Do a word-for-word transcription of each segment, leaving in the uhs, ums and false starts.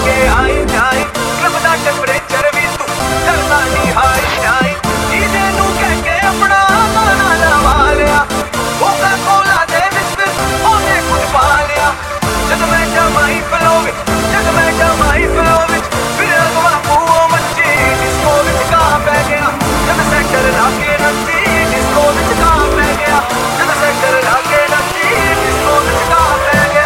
के आई जाए क्लब दा टेंपरेचर भी तू करदा नहीं हाई जाए जीजे नू कह के अपना गाना लवा लिया कोका कोला दे विच ओने कुछ पा लिया जद मैं जमाई फ्लो विच जद मैं जमाई फ्लो विच फिर अगवा पूओ मच्ची डिस्को विच का पै गया जद सेंटर लाके नच्ची डिस्को विच का पै गया जद सेंटर लाके नच्ची डिस्को विच का पै गया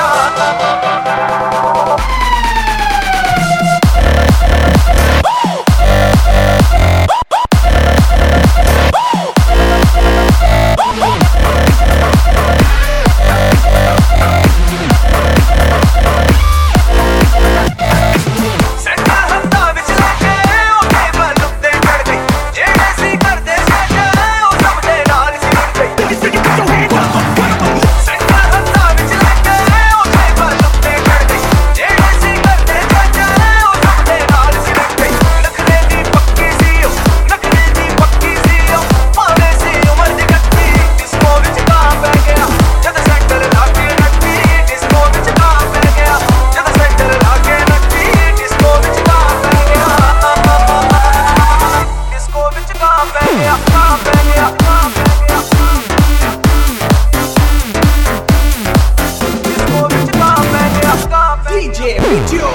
D J Video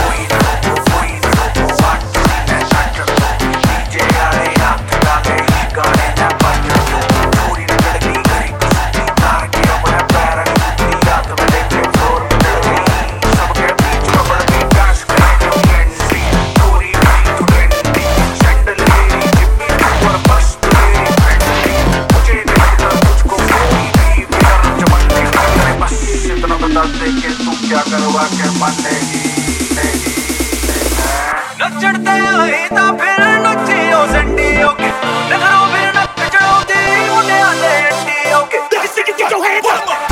क्या करवा के मानेगी नचड़ते आई ता फिर नचियो संडियो के नखरो फिर नच चढ़ो दी मुंडे आंदे अंडियो के Get your hands up!